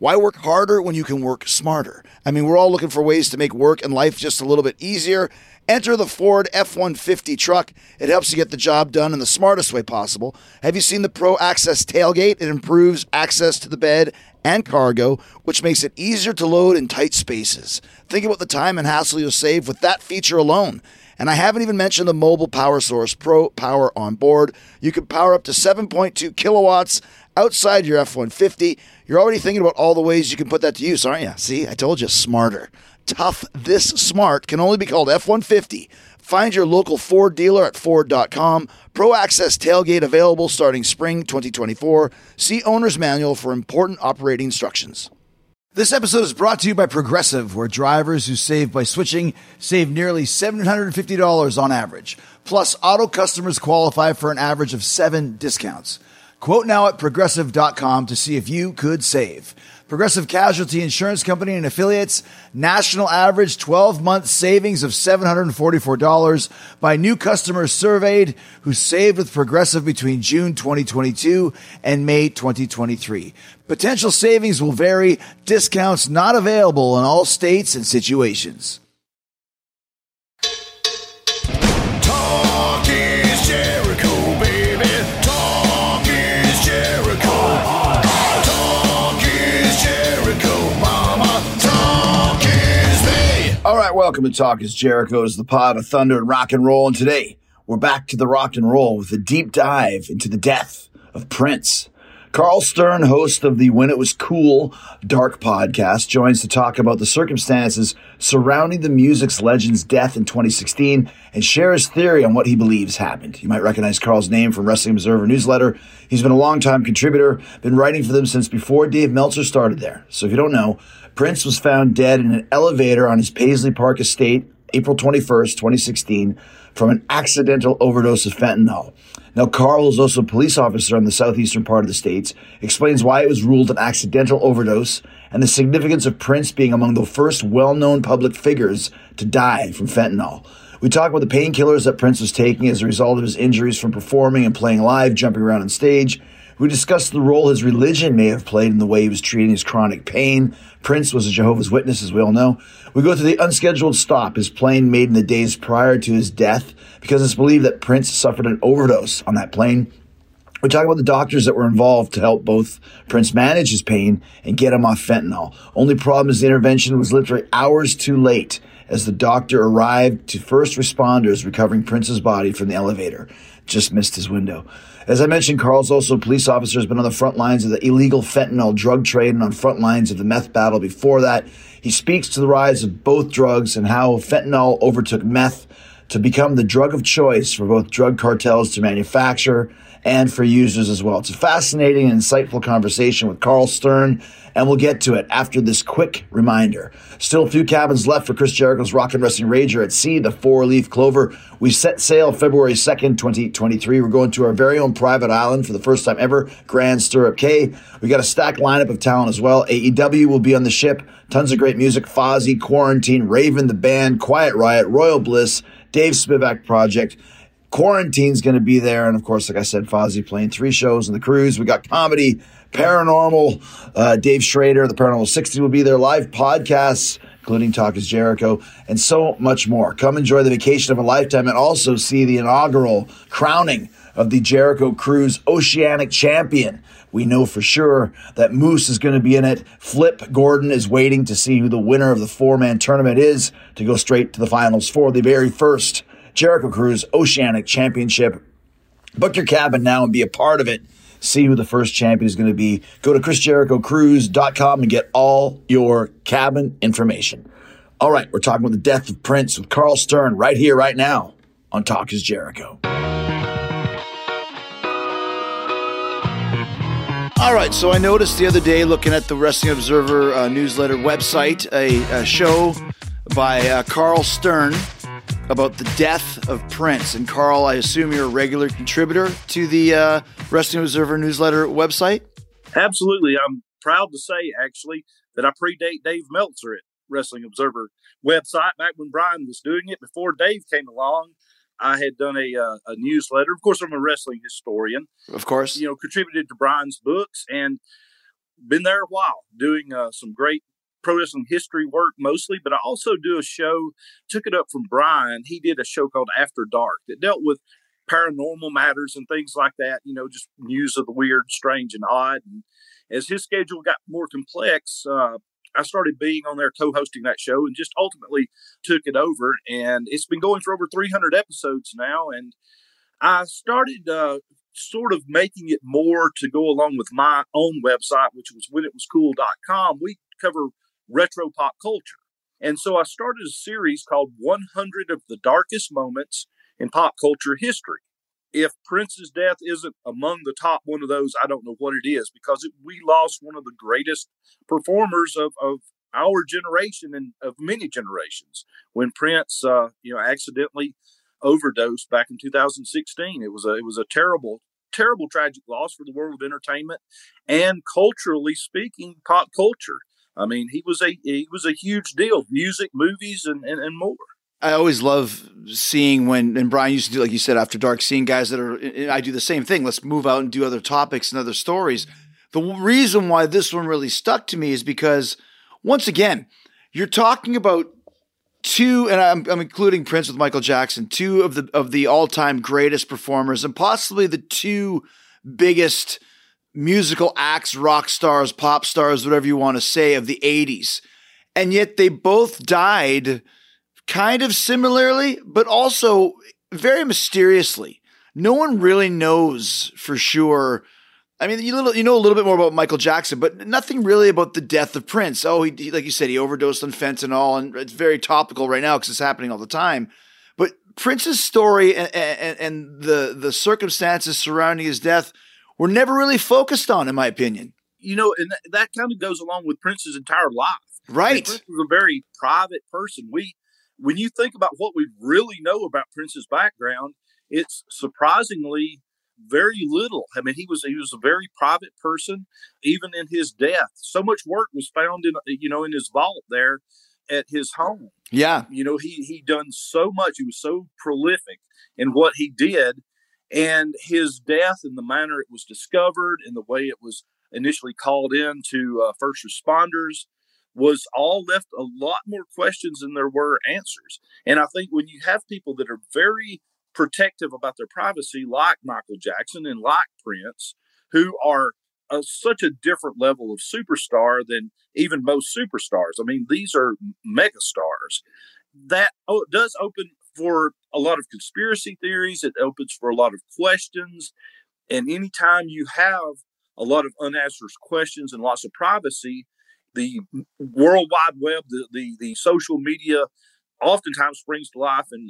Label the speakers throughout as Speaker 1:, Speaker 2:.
Speaker 1: Why work harder when you can work smarter? I mean, we're all looking for ways to make work and life just a little bit easier. Enter the Ford F-150 truck. It helps you get the job done in the smartest way possible. Have you seen the Pro Access tailgate? It improves access to the bed and cargo, which makes it easier to load in tight spaces. Think about the time and hassle you'll save with that feature alone. And I haven't even mentioned the mobile power source, Pro Power on board. You can power up to 7.2 kilowatts outside your F-150. You're already thinking about all the ways you can put that to use, aren't you? See, I told you, smarter. Tough this smart can only be called F-150. Find your local Ford dealer at Ford.com. Pro Access tailgate available starting spring 2024. See owner's manual for important operating instructions. This episode is brought to you by Progressive, where drivers who save by switching save nearly $750 on average. Plus, auto customers qualify for an average of 7 discounts. Quote now at Progressive.com to see if you could save. Progressive Casualty Insurance Company and Affiliates, national average 12-month savings of $744 by new customers surveyed who saved with Progressive between June 2022 and May 2023. Potential savings will vary. Discounts not available in all states and situations.
Speaker 2: Talk is Jericho, baby. Talk is Jericho. Talk is Jericho, mama. Talk is me.
Speaker 1: All right, welcome to Talk is Jericho. It's the pod of thunder and rock and roll. And today, we're back to the rock and roll with a deep dive into the death of Prince. Carl Stern, host of the When It Was Cool Dark podcast, joins to talk about the circumstances surrounding the music's legend's death in 2016 and share his theory on what he believes happened. You might recognize Carl's name from Wrestling Observer newsletter. He's been a longtime contributor, been writing for them since before Dave Meltzer started there. So if you don't know, Prince was found dead in an elevator on his Paisley Park estate April 21st, 2016, from an accidental overdose of fentanyl. Now, Carl is also a police officer in the southeastern part of the states, explains why it was ruled an accidental overdose, and the significance of Prince being among the first well-known public figures to die from fentanyl. We talk about the painkillers that Prince was taking as a result of his injuries from performing and playing live, jumping around on stage. We discuss the role his religion may have played in the way he was treating his chronic pain. Prince was a Jehovah's Witness, as we all know. We go through the unscheduled stop his plane made in the days prior to his death, because it's believed that Prince suffered an overdose on that plane. We talk about the doctors that were involved to help both Prince manage his pain and get him off fentanyl. Only problem is the intervention was literally hours too late as the doctor arrived to first responders recovering Prince's body from the elevator. Just missed his window. As I mentioned, Carl's also a police officer, has been on the front lines of the illegal fentanyl drug trade and on front lines of the meth battle before that. He speaks to the rise of both drugs and how fentanyl overtook meth to become the drug of choice for both drug cartels to manufacture and for users as well. It's a fascinating and insightful conversation with Carl Stern, and we'll get to it after this quick reminder. Still a few cabins left for Chris Jericho's Rock and Wrestling Rager at Sea, the Four-Leaf Clover. We set sail February 2nd, 2023. We're going to our very own private island for the first time ever, Grand Stirrup Cay. We got a stacked lineup of talent as well. AEW will be on the ship. Tons of great music. Fozzy, Quarantine, Raven the Band, Quiet Riot, Royal Bliss, Dave Spivak Project. Quarantine's going to be there. And of course, like I said, Fozzy playing 3 shows on the cruise. We got comedy, paranormal, Dave Schrader, the Paranormal 60 will be there, live podcasts, including Talk is Jericho, and so much more. Come enjoy the vacation of a lifetime and also see the inaugural crowning of the Jericho Cruise Oceanic Champion. We know for sure that Moose is going to be in it. Flip Gordon is waiting to see who the winner of the 4-man tournament is to go straight to the finals for the very first Jericho Cruise Oceanic Championship. Book your cabin now and be a part of it. See who the first champion is going to be. Go to ChrisJerichoCruise.com and get all your cabin information. All right, we're talking about the death of Prince with Carl Stern right here, right now on Talk is Jericho. All right, so I noticed the other day looking at the Wrestling Observer newsletter website, a show by Carl Stern about the death of Prince. And Carl, I assume you're a regular contributor to the Wrestling Observer newsletter website?
Speaker 3: Absolutely. I'm proud to say, actually, that I predate Dave Meltzer at Wrestling Observer website. Back when Brian was doing it, before Dave came along, I had done a newsletter. Of course, I'm a wrestling historian.
Speaker 1: Of course.
Speaker 3: You know, contributed to Brian's books. And been there a while doing some great pro wrestling history work mostly, but I also do a show, took it up from Brian. He did a show called After Dark that dealt with paranormal matters and things like that, just news of the weird, strange, and odd. And as his schedule got more complex, I started being on there co-hosting that show and just ultimately took it over. And it's been going for over 300 episodes now. And I started sort of making it more to go along with my own website, which was whenitwascool.com. We cover retro pop culture. And so I started a series called 100 of the Darkest Moments in Pop Culture History. If Prince's death isn't among the top one of those, I don't know what it is, because we lost one of the greatest performers of our generation and of many generations when Prince, accidentally overdosed back in 2016. It was a terrible, terrible, tragic loss for the world of entertainment and culturally speaking, pop culture. I mean, he was a huge deal. Music, movies, and more.
Speaker 4: I always love seeing and Brian used to do, like you said, After Dark, seeing guys that are, and I do the same thing. Let's move out and do other topics and other stories. The reason why this one really stuck to me is because, once again, you're talking about two, and I'm including Prince with Michael Jackson, two of the all-time greatest performers and possibly the two biggest musical acts, rock stars, pop stars, whatever you want to say, of the 80s. And yet they both died kind of similarly, but also very mysteriously. No one really knows for sure. I mean, you know a little bit more about Michael Jackson, but nothing really about the death of Prince. Oh, he like you said, he overdosed on fentanyl, and it's very topical right now because it's happening all the time. But Prince's story and the circumstances surrounding his death were never really focused on, in my opinion.
Speaker 3: And that kind of goes along with Prince's entire life.
Speaker 4: Right.
Speaker 3: Prince was a very private person. When you think about what we really know about Prince's background, it's surprisingly very little. I mean, he was a very private person, even in his death. So much work was found in his vault there at his home.
Speaker 4: Yeah.
Speaker 3: He done so much. He was so prolific in what he did, and his death and the manner it was discovered and the way it was initially called in to first responders was all left a lot more questions than there were answers. And I think when you have people that are very protective about their privacy, like Michael Jackson and like Prince, who are such a different level of superstar than even most superstars. I mean, these are megastars. That does open for a lot of conspiracy theories. It opens for a lot of questions. And anytime you have a lot of unanswered questions and lots of privacy, the World Wide Web, the social media oftentimes springs to life and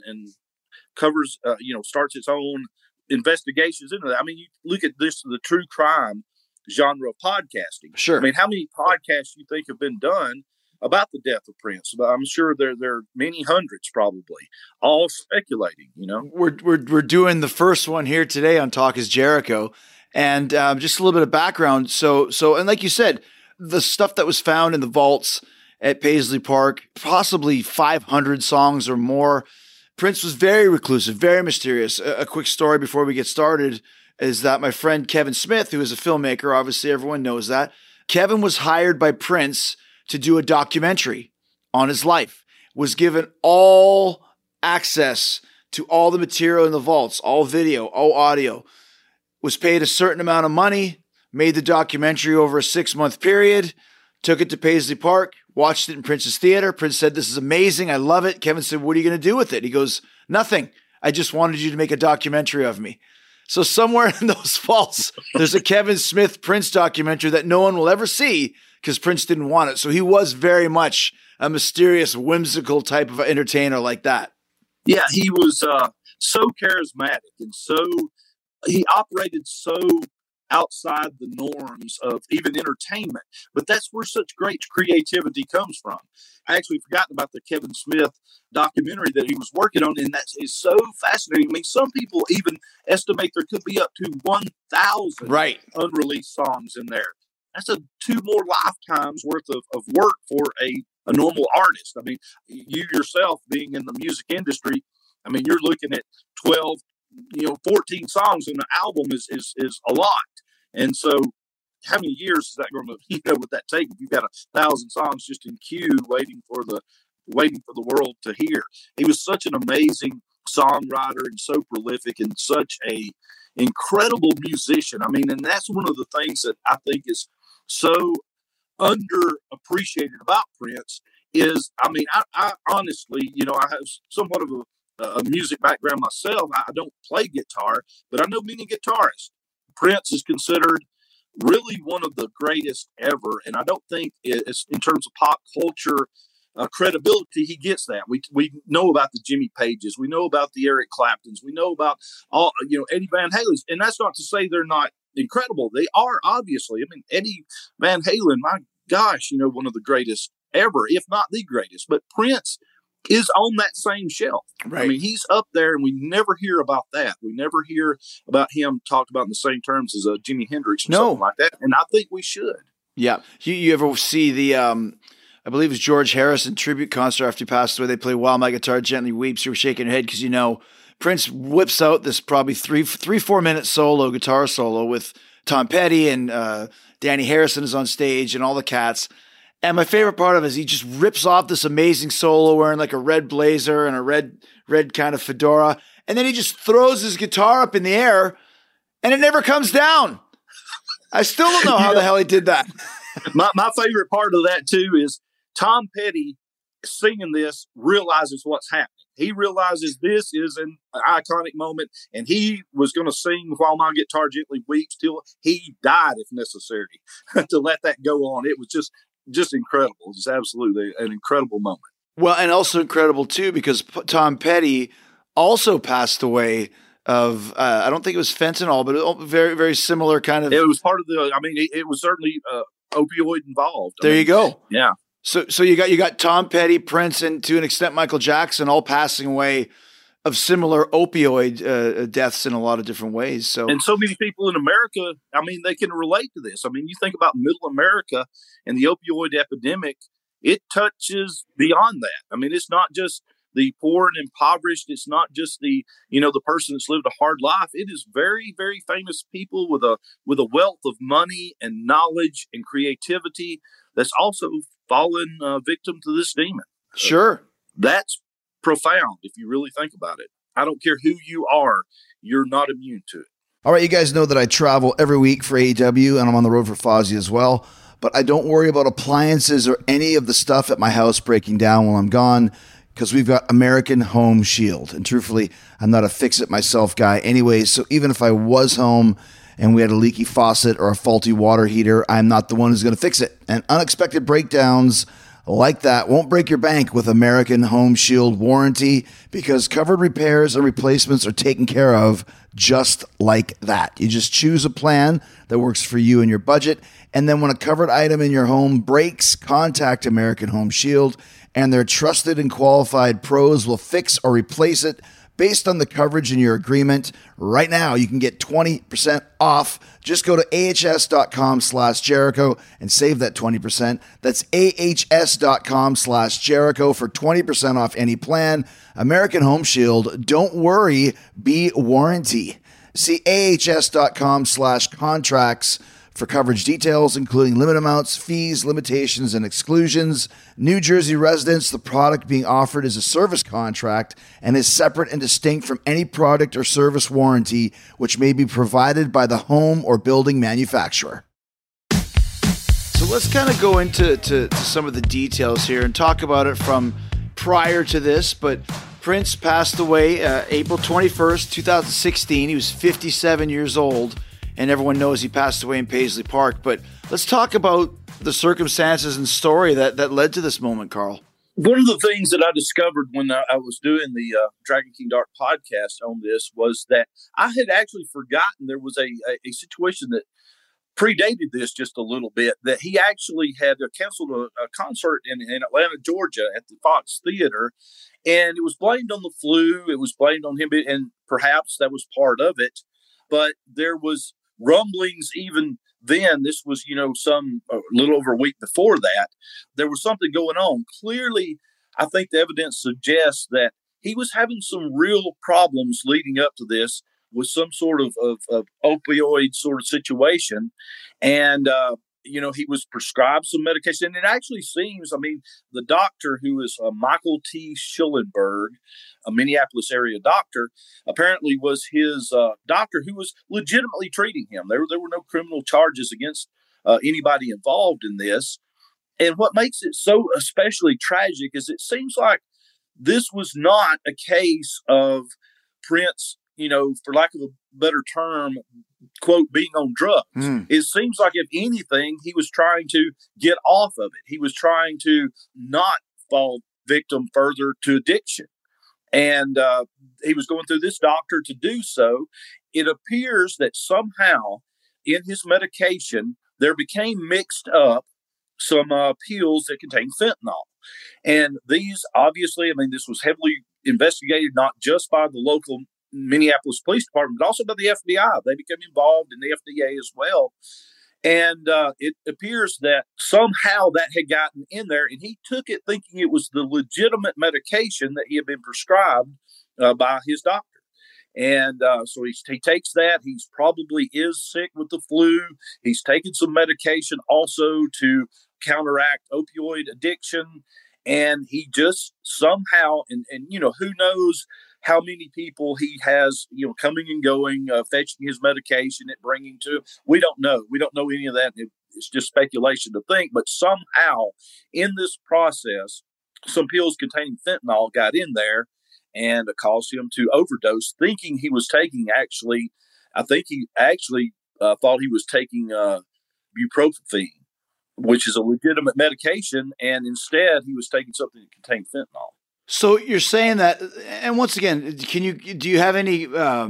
Speaker 3: covers, starts its own investigations into that. I mean, you look at the true crime genre of podcasting.
Speaker 4: Sure.
Speaker 3: I mean, how many podcasts you think have been done about the death of Prince? I'm sure there are many hundreds, probably, all speculating.
Speaker 4: We're doing the first one here today on Talk is Jericho, and just a little bit of background. So, and like you said, the stuff that was found in the vaults at Paisley Park, possibly 500 songs or more. Prince was very reclusive, very mysterious. A quick story before we get started is that my friend Kevin Smith, who is a filmmaker, obviously everyone knows that, Kevin was hired by Prince to do a documentary on his life, was given all access to all the material in the vaults, all video, all audio, was paid a certain amount of money, made the documentary over a 6-month period, took it to Paisley Park, watched it in Prince's theater. Prince said, "This is amazing. I love it." Kevin said, "What are you going to do with it?" He goes, "Nothing. I just wanted you to make a documentary of me." So somewhere in those vaults, there's a Kevin Smith Prince documentary that no one will ever see because Prince didn't want it. So he was very much a mysterious, whimsical type of entertainer like that.
Speaker 3: Yeah, he was so charismatic and he operated so outside the norms of even entertainment. But that's where such great creativity comes from. I actually forgot about the Kevin Smith documentary that he was working on, and that is so fascinating. I mean, some people even estimate there could be up to 1,000 unreleased songs in there. That's 2 more lifetimes worth of work for a normal artist. I mean, you yourself being in the music industry, I mean, you're looking at 12, 14 songs in an album is a lot. And so how many years is that going to, would that take if you've got 1,000 songs just in queue waiting for the world to hear? He was such an amazing songwriter and so prolific and such a incredible musician. I mean, and that's one of the things that I think is so underappreciated about Prince is, I mean, I honestly, I have somewhat of a music background myself. I don't play guitar, but I know many guitarists. Prince is considered really one of the greatest ever, and I don't think it's in terms of pop culture credibility he gets that. We know about the Jimmy Pages, we know about the Eric Claptons, we know about all Eddie Van Halen's, and that's not to say they're not incredible. They are, obviously. I mean, Eddie Van Halen, my gosh, one of the greatest ever, if not the greatest. But Prince is on that same shelf.
Speaker 4: Right.
Speaker 3: I mean, he's up there, and we never hear about that. We never hear about him talked about in the same terms as Jimi Hendrix or something like that. And I think we should.
Speaker 4: Yeah. You ever see the, I believe it was George Harrison tribute concert after he passed away? They play While My Guitar Gently Weeps. You were shaking your head because, Prince whips out this probably 3-4 minute guitar solo with Tom Petty and Danny Harrison is on stage and all the cats. And my favorite part of it is he just rips off this amazing solo wearing like a red blazer and a red kind of fedora. And then he just throws his guitar up in the air and it never comes down. I still don't know how the hell he did that.
Speaker 3: My favorite part of that too is Tom Petty singing this realizes what's happening. He realizes this is an iconic moment, and he was going to sing While My Guitar Gently Weeps till he died, if necessary, to let that go on. It was just incredible. It's absolutely an incredible moment.
Speaker 4: Well, and also incredible too, because Tom Petty also passed away of, I don't think it was fentanyl, but very, very similar kind of.
Speaker 3: It was part of it was certainly opioid involved.
Speaker 4: There you go.
Speaker 3: Yeah.
Speaker 4: So you got Tom Petty, Prince, and to an extent Michael Jackson all passing away of similar opioid deaths in a lot of different ways. So
Speaker 3: many people in America, I mean, they can relate to this. I mean, you think about Middle America and the opioid epidemic, it touches beyond that. I mean, it's not just the poor and impoverished. It's not just the person that's lived a hard life. It is very, very famous people with a wealth of money and knowledge and creativity that's also fallen victim to this demon.
Speaker 4: Sure.
Speaker 3: That's profound if you really think about it. I don't care who you are, you're not immune to it.
Speaker 1: All right, you guys know that I travel every week for AEW, and I'm on the road for Fozzy as well. But I don't worry about appliances or any of the stuff at my house breaking down while I'm gone, because we've got American Home Shield. And truthfully, I'm not a fix-it-myself guy anyways, so even if I was home and we had a leaky faucet or a faulty water heater, I'm not the one who's going to fix it. And unexpected breakdowns like that won't break your bank with American Home Shield warranty, because covered repairs and replacements are taken care of just like that. You just choose a plan that works for you and your budget, and then when a covered item in your home breaks, contact American Home Shield, and their trusted and qualified pros will fix or replace it based on the coverage in your agreement. Right now, you can get 20% off. Just go to ahs.com/Jericho and save that 20%. That's ahs.com/Jericho for 20% off any plan. American Home Shield, don't worry, be warranty. See ahs.com/contracts for coverage details, including limit amounts, fees, limitations, and exclusions. New Jersey residents, the product being offered is a service contract and is separate and distinct from any product or service warranty which may be provided by the home or building manufacturer.
Speaker 4: So let's kind of go into some of the details here and talk about it from prior to this. But Prince passed away April 21st, 2016. He was 57 years old. And everyone knows he passed away in Paisley Park. But let's talk about the circumstances and story that led to this moment, Carl.
Speaker 3: One of the things that I discovered when I was doing the Dragon King Dark podcast on this was that I had actually forgotten there was a situation that predated this just a little bit, that he actually had canceled a concert in Atlanta, Georgia at the Fox Theater. And it was blamed on the flu. It was blamed on him. And perhaps that was part of it. But there was rumblings even then. This was, a little over a week before that. There was something going on. Clearly, I think the evidence suggests that he was having some real problems leading up to this with some sort of opioid sort of situation. And, he was prescribed some medication. And it actually seems, the doctor, who is Michael T. Schillenberg, a Minneapolis area doctor, apparently was his doctor who was legitimately treating him. There were no criminal charges against anybody involved in this. And what makes it so especially tragic is it seems like this was not a case of Prince, for lack of a better term, quote, being on drugs. It seems like, if anything, he was trying to get off of it. He was trying to not fall victim further to addiction. And he was going through this doctor to do so. It appears that somehow in his medication, there became mixed up some pills that contain fentanyl. And these, obviously, this was heavily investigated, not just by the local Minneapolis Police Department, but also by the FBI. They became involved in the FDA as well. And it appears that somehow that had gotten in there, and he took it thinking it was the legitimate medication that he had been prescribed by his doctor. And so he takes that. He's probably is sick with the flu. He's taken some medication also to counteract opioid addiction. And he just somehow, and who knows how many people he has, coming and going, fetching his medication and bringing to him. We don't know. We don't know any of that. It's just speculation to think. But somehow in this process, some pills containing fentanyl got in there and caused him to overdose, thinking he was taking I think he actually thought he was taking bupropion, which is a legitimate medication, and instead he was taking something that contained fentanyl.
Speaker 4: So you're saying that, and once again, do you have any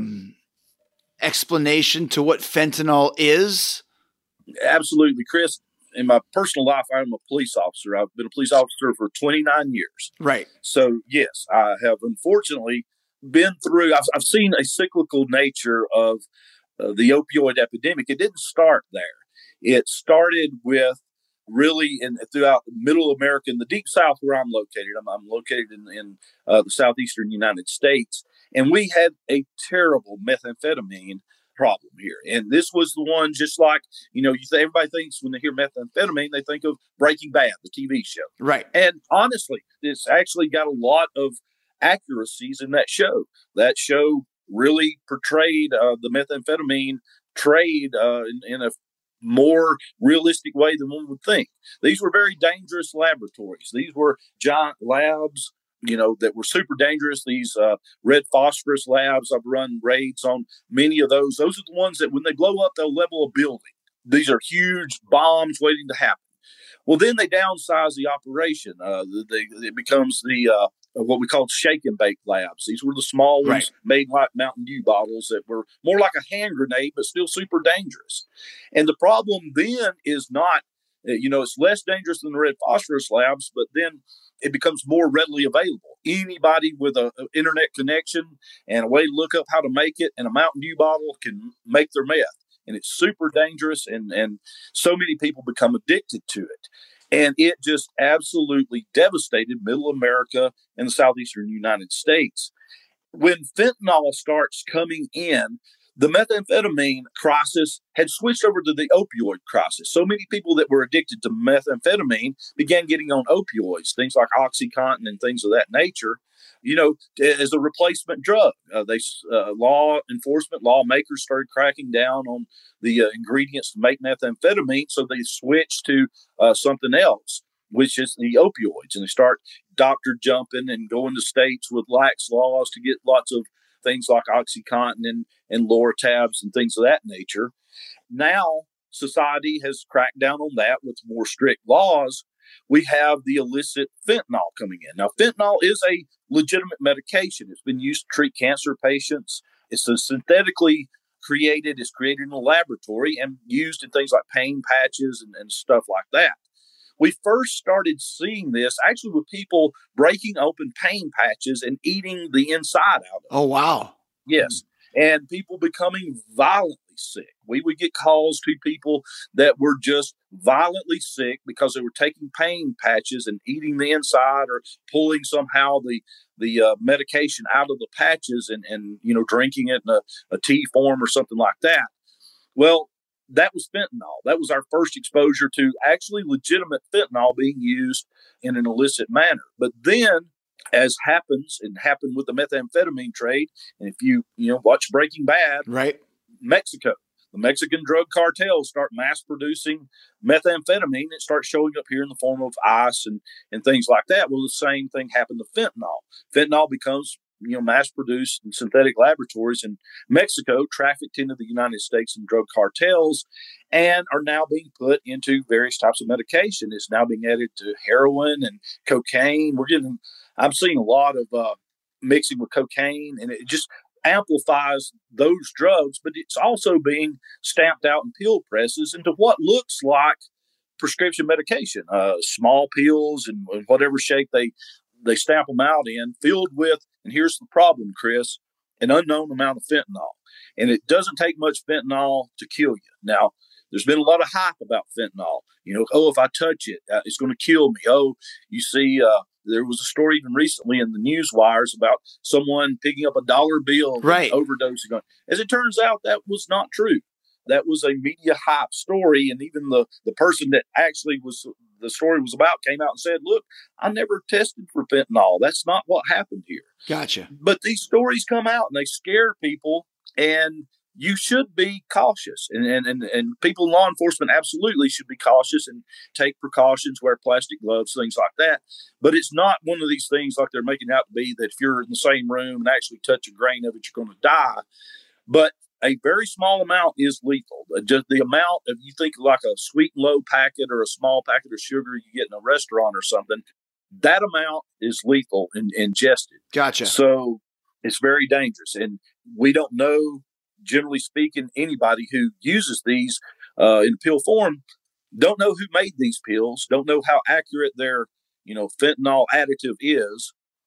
Speaker 4: explanation to what fentanyl is?
Speaker 3: Absolutely, Chris. In my personal life, I'm a police officer. I've been a police officer for 29 years.
Speaker 4: Right.
Speaker 3: So, yes, I have unfortunately been through, I've seen a cyclical nature of the opioid epidemic. It didn't start there. It started with really throughout middle America, in the deep South where I'm located. I'm located in the southeastern United States. And we had a terrible methamphetamine problem here. And this was the one, just like, everybody thinks when they hear methamphetamine, they think of Breaking Bad, the TV show.
Speaker 4: Right.
Speaker 3: And honestly, it's actually got a lot of accuracies in that show. That show really portrayed the methamphetamine trade in a more realistic way than one would think. These were very dangerous laboratories. These were giant labs, that were super dangerous. These red phosphorus labs, I've run raids on many of those. Those are the ones that when they blow up, they'll level a building. These are huge bombs waiting to happen. Well, then they downsize the operation. It becomes the what we call shake and bake labs. These were the small ones,
Speaker 4: right,
Speaker 3: made like Mountain Dew bottles that were more like a hand grenade, but still super dangerous. And the problem then is not, it's less dangerous than the red phosphorus labs, but then it becomes more readily available. Anybody with an internet connection and a way to look up how to make it and a Mountain Dew bottle can make their meth. And it's super dangerous, and so many people become addicted to it. And it just absolutely devastated middle America and the southeastern United States. When fentanyl starts coming in, the methamphetamine crisis had switched over to the opioid crisis. So many people that were addicted to methamphetamine began getting on opioids, things like OxyContin and things of that nature, as a replacement drug. Law enforcement, lawmakers started cracking down on the ingredients to make methamphetamine, so they switched to something else, which is the opioids. And they start doctor jumping and going to states with lax laws to get lots of things like OxyContin and Loratabs and things of that nature. Now, society has cracked down on that with more strict laws. We have the illicit fentanyl coming in. Now, fentanyl is a legitimate medication. It's been used to treat cancer patients. It's a synthetically created. It's created in a laboratory and used in things like pain patches and stuff like that. We first started seeing this actually with people breaking open pain patches and eating the inside out of it.
Speaker 4: Oh, wow.
Speaker 3: Yes. and people becoming violently sick. We would get calls to people that were just violently sick because they were taking pain patches and eating the inside or pulling somehow the medication out of the patches and drinking it in a tea form or something like that. Well, that was fentanyl. That was our first exposure to actually legitimate fentanyl being used in an illicit manner. But then, as happened with the methamphetamine trade, and if you watch Breaking Bad,
Speaker 4: Right.
Speaker 3: Mexico, the Mexican drug cartels start mass producing methamphetamine. It starts showing up here in the form of ice and things like that. Well, the same thing happened to fentanyl. Fentanyl becomes mass produced in synthetic laboratories in Mexico, trafficked into the United States in drug cartels, and are now being put into various types of medication. It's now being added to heroin and cocaine. I'm seeing a lot of mixing with cocaine, and it just amplifies those drugs, but it's also being stamped out in pill presses into what looks like prescription medication, small pills and whatever shape they stamp them out in, filled with, and here's the problem, Chris, an unknown amount of fentanyl. And it doesn't take much fentanyl to kill you. Now, there's been a lot of hype about fentanyl. If I touch it, it's going to kill me. Oh, you see, there was a story even recently in the news wires about someone picking up a dollar bill
Speaker 4: Right.
Speaker 3: and overdosing on it. As it turns out, that was not true. That was a media hype story. And even the person that actually the story was about came out and said, look, I never tested for fentanyl. That's not what happened here.
Speaker 4: Gotcha.
Speaker 3: But these stories come out and they scare people, and you should be cautious. And people in law enforcement absolutely should be cautious and take precautions, wear plastic gloves, things like that. But it's not one of these things like they're making out to be that if you're in the same room and actually touch a grain of it, you're going to die. But a very small amount is lethal. Just the amount of, you think like a sweet and low packet or a small packet of sugar you get in a restaurant or something, that amount is lethal ingested.
Speaker 4: Gotcha.
Speaker 3: So it's very dangerous. And we don't know, generally speaking, anybody who uses these in pill form, don't know who made these pills, don't know how accurate their fentanyl additive is,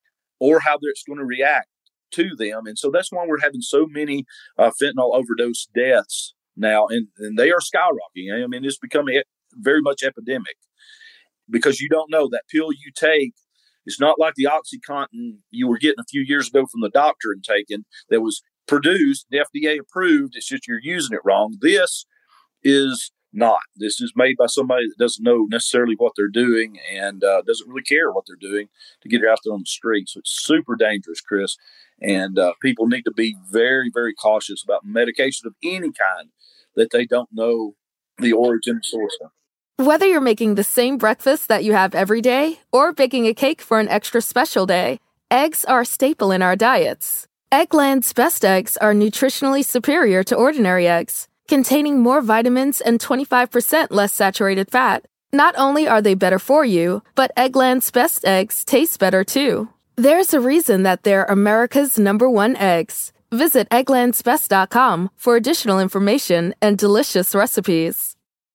Speaker 3: or how it's going to react to them. And so that's why we're having so many fentanyl overdose deaths now, and they are skyrocketing. I mean, it's becoming very much epidemic because you don't know that pill you take. It's not like the OxyContin you were getting a few years ago from the doctor and taking that was produced, FDA approved. It's just you're using it wrong. This is not. This is made by somebody that doesn't know necessarily what they're doing and doesn't really care what they're doing to get it out there on the street. So it's super dangerous, Chris. And people need to be very, very cautious about medication of any kind that they don't know the origin source of.
Speaker 5: Whether you're making the same breakfast that you have every day or baking a cake for an extra special day, eggs are a staple in our diets. Eggland's best eggs are nutritionally superior to ordinary eggs, containing more vitamins and 25% less saturated fat. Not only are they better for you, but Eggland's best eggs taste better too. There's a reason that they're America's #1 eggs. Visit egglandsbest.com for additional information and delicious recipes.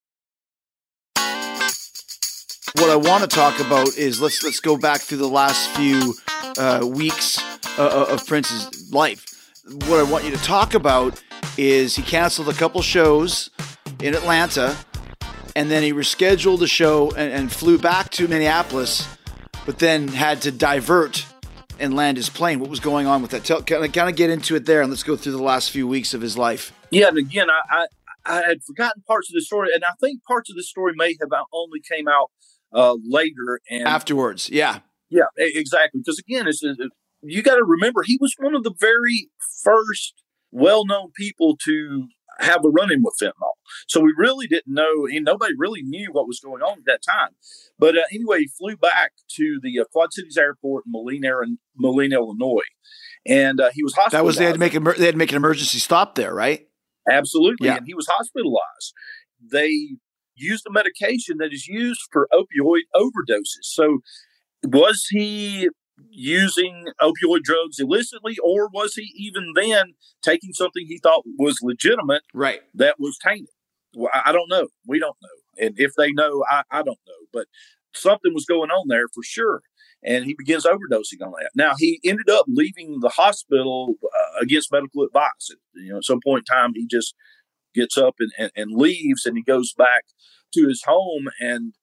Speaker 4: What I want to talk about is let's go back through the last few weeks of Prince's life. What I want you to talk about is he canceled a couple shows in Atlanta, and then he rescheduled a show and flew back to Minneapolis, but then had to divert and land his plane. What was going on with that? Kind of get into it there, and let's go through the last few weeks of his life.
Speaker 3: Yeah, and again, I had forgotten parts of the story, and I think parts of the story may have only came out later and
Speaker 4: afterwards. Yeah,
Speaker 3: exactly. Because again, you got to remember he was one of the very first well-known people to have a run-in with fentanyl. So we really didn't know, and nobody really knew what was going on at that time. But anyway, he flew back to the Quad Cities Airport in Moline, Illinois, and he was hospitalized.
Speaker 4: That was they had to make an emergency stop there, right?
Speaker 3: Absolutely,
Speaker 4: yeah.
Speaker 3: And he was hospitalized. They used a medication that is used for opioid overdoses. So was he using opioid drugs illicitly, or was he even then taking something he thought was legitimate,
Speaker 4: right,
Speaker 3: that was tainted? Well, I don't know. We don't know. And if they know, I don't know. But something was going on there for sure. and he begins overdosing on that. Now, he ended up leaving the hospital against medical advice. At some point in time, he just gets up and leaves, and he goes back to his home, and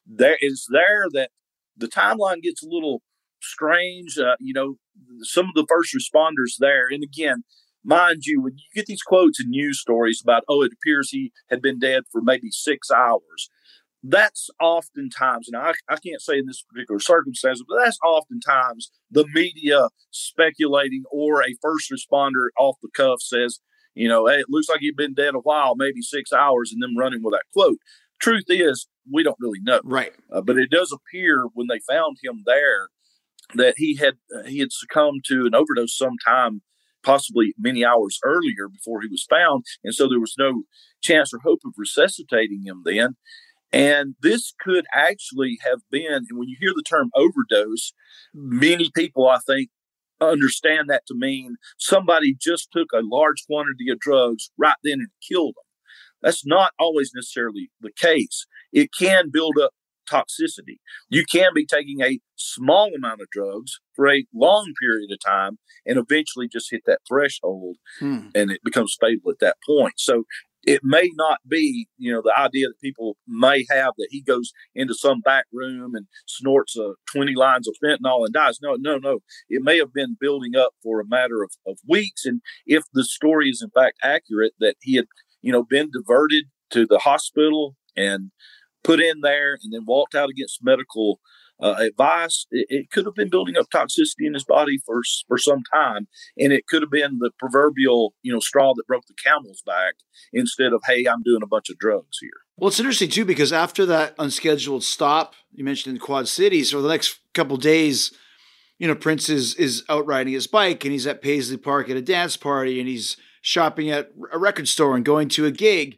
Speaker 3: there that the timeline gets a little strange. Some of the first responders there, and again, mind you, when you get these quotes in news stories about, it appears he had been dead for maybe 6 hours, that's oftentimes, and I can't say in this particular circumstance, but that's oftentimes the media speculating, or a first responder off the cuff says, hey, it looks like he'd been dead a while, maybe 6 hours, and them running with that quote. Truth is, we don't really know.
Speaker 4: Right.
Speaker 3: But it does appear when they found him there that he had succumbed to an overdose sometime, possibly many hours earlier before he was found. And so there was no chance or hope of resuscitating him then. And this could actually have been, and when you hear the term overdose, many people, I think, understand that to mean somebody just took a large quantity of drugs right then and killed them. That's not always necessarily the case. It can build up toxicity. You can be taking a small amount of drugs for a long period of time and eventually just hit that threshold and it becomes fatal at that point. So it may not be, the idea that people may have that he goes into some back room and snorts 20 lines of fentanyl and dies. No. It may have been building up for a matter of weeks. And if the story is in fact accurate, that he had, been diverted to the hospital and put in there and then walked out against medical advice, it could have been building up toxicity in his body for some time. And it could have been the proverbial, straw that broke the camel's back instead of, hey, I'm doing a bunch of drugs here.
Speaker 4: Well, it's interesting, too, because after that unscheduled stop you mentioned in Quad Cities, for the next couple of days, Prince is out riding his bike, and he's at Paisley Park at a dance party, and he's shopping at a record store and going to a gig.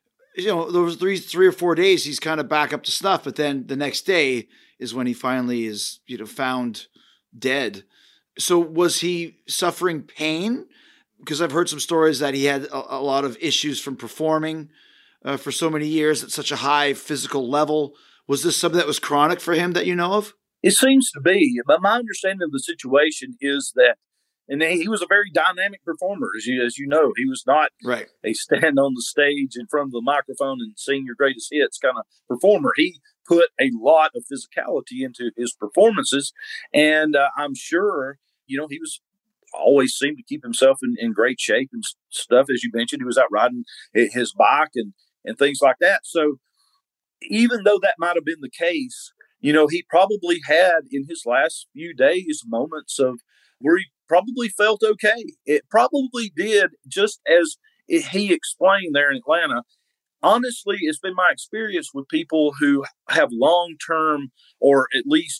Speaker 4: Those 3 or 4 days, he's kind of back up to snuff. But then the next day is when he finally is, found dead. So was he suffering pain? Because I've heard some stories that he had a lot of issues from performing for so many years at such a high physical level. Was this something that was chronic for him that you know of?
Speaker 3: It seems to be. But my understanding of the situation is that, and he was a very dynamic performer, as you know. He was not
Speaker 4: right.
Speaker 3: a stand on the stage in front of the microphone and sing your greatest hits kind of performer. He put a lot of physicality into his performances, and I'm sure, he was always seemed to keep himself in great shape and stuff. As you mentioned, he was out riding his bike and things like that. So even though that might have been the case, he probably had in his last few days moments of where he probably felt okay. It probably did, just as he explained there in Atlanta. Honestly, it's been my experience with people who have long-term, or at least,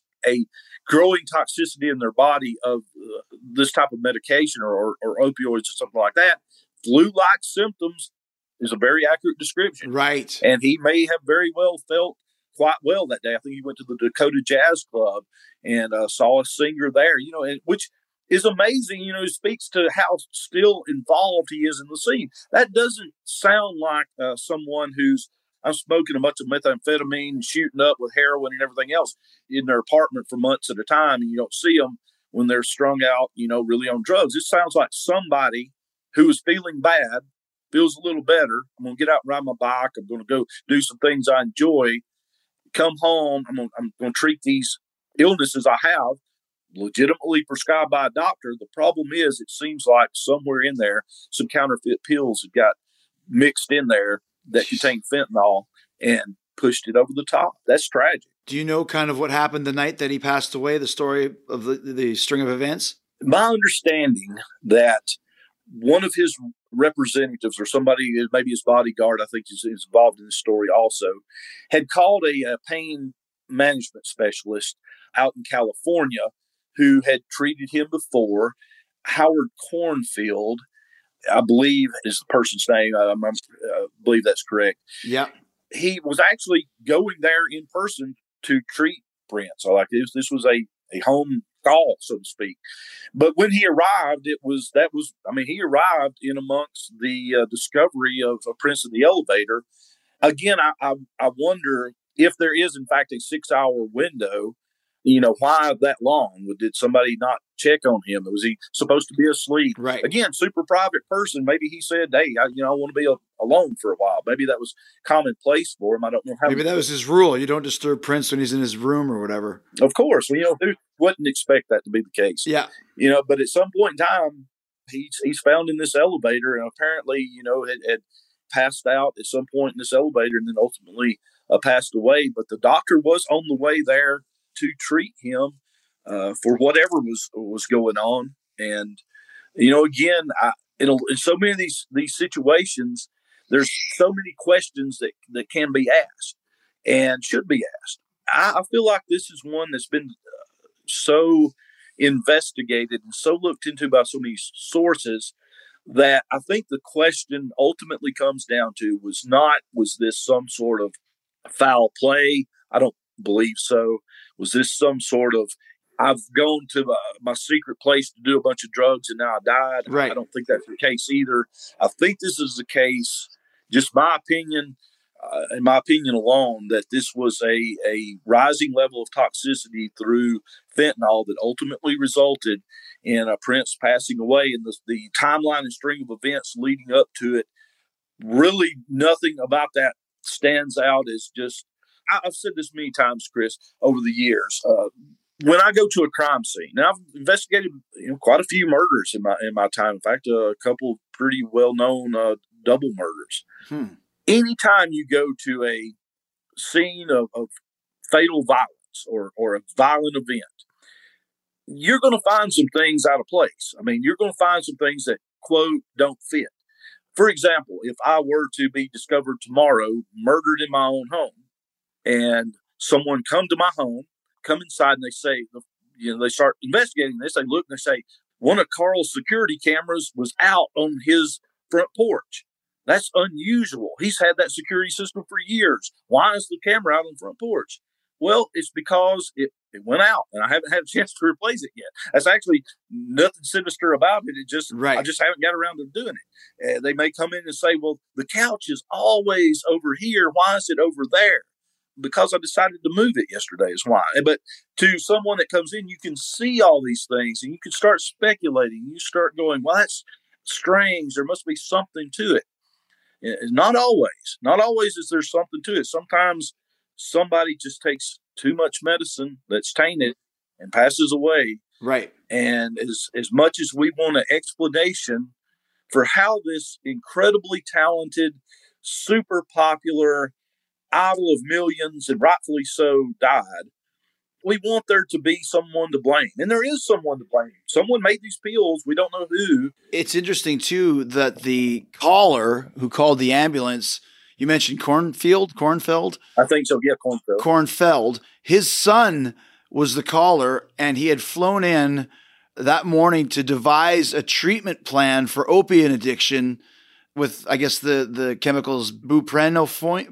Speaker 3: a growing toxicity in their body of this type of medication or opioids or something like that. Flu-like symptoms is a very accurate description.
Speaker 4: Right.
Speaker 3: And he may have very well felt quite well that day. I think he went to the Dakota Jazz Club and saw a singer there, and which is amazing. It speaks to how still involved he is in the scene. That doesn't sound like someone who's smoking a bunch of methamphetamine and shooting up with heroin and everything else in their apartment for months at a time, and you don't see them when they're strung out, really on drugs. It sounds like somebody who is feeling bad, feels a little better. I'm going to get out and ride my bike. I'm going to go do some things I enjoy. Come home. I'm going to treat these illnesses I have legitimately prescribed by a doctor. The problem is, it seems like somewhere in there, some counterfeit pills have got mixed in there that contain fentanyl and pushed it over the top. That's tragic.
Speaker 4: Do you know kind of what happened the night that he passed away, the story of the string of events?
Speaker 3: My understanding that one of his representatives, or somebody, maybe his bodyguard, I think is involved in this story also, had called a pain management specialist out in California who had treated him before. Howard Cornfield, I believe, is the person's name. I believe that's correct.
Speaker 4: Yeah.
Speaker 3: He was actually going there in person to treat Prince. So like this was a home call, so to speak. But when he arrived, he arrived in amongst the discovery of Prince in the elevator. Again, I wonder if there is in fact a 6-hour window why that long? Did somebody not check on him? Was he supposed to be asleep?
Speaker 4: Right.
Speaker 3: Again, super private person. Maybe he said, hey, I want to be alone for a while. Maybe that was commonplace for him. I don't know how.
Speaker 4: Maybe that was his rule. You don't disturb Prince when he's in his room or whatever.
Speaker 3: Of course. Well, who wouldn't expect that to be the case?
Speaker 4: Yeah.
Speaker 3: But at some point in time, he's found in this elevator, and apparently, had passed out at some point in this elevator and then ultimately passed away. But the doctor was on the way there to treat him for whatever was going on. And, again, in so many of these situations, there's so many questions that can be asked and should be asked. I feel like this is one that's been so investigated and so looked into by so many sources that I think the question ultimately comes down to was this some sort of foul play? I don't believe so. Was this some sort of, I've gone to my secret place to do a bunch of drugs and now I died?
Speaker 4: Right.
Speaker 3: I don't think that's the case either. I think this is the case, just my opinion, in my opinion alone, that this was a rising level of toxicity through fentanyl that ultimately resulted in Prince passing away. And the timeline and string of events leading up to it, really nothing about that stands out as just, I've said this many times, Chris, over the years. When I go to a crime scene, now I've investigated quite a few murders in my time. In fact, a couple pretty well-known double murders. Anytime you go to a scene of fatal violence or a violent event, you're going to find some things out of place. I mean, you're going to find some things that, quote, don't fit. For example, if I were to be discovered tomorrow murdered in my own home, and someone come to my home, come inside, and they say, they start investigating this. They look and they say, one of Carl's security cameras was out on his front porch. That's unusual. He's had that security system for years. Why is the camera out on the front porch? Well, it's because it went out, and I haven't had a chance to replace it yet. That's actually nothing sinister about it. I just haven't got around to doing it. They may come in and say, well, the couch is always over here. Why is it over there? Because I decided to move it yesterday is why. But to someone that comes in, you can see all these things and you can start speculating. You start going, well, that's strange. There must be something to it. Not always. Not always is there something to it. Sometimes somebody just takes too much medicine that's tainted and passes away.
Speaker 4: Right.
Speaker 3: And as much as we want an explanation for how this incredibly talented, super popular idol of millions, and rightfully so, died, we want there to be someone to blame. And there is someone to blame. Someone made these pills. We don't know who.
Speaker 4: It's interesting, too, that the caller who called the ambulance, you mentioned Kornfeld?
Speaker 3: I think so, yeah, Kornfeld.
Speaker 4: Kornfeld. His son was the caller, and he had flown in that morning to devise a treatment plan for opiate addiction with, I guess, the chemicals buprenorphine.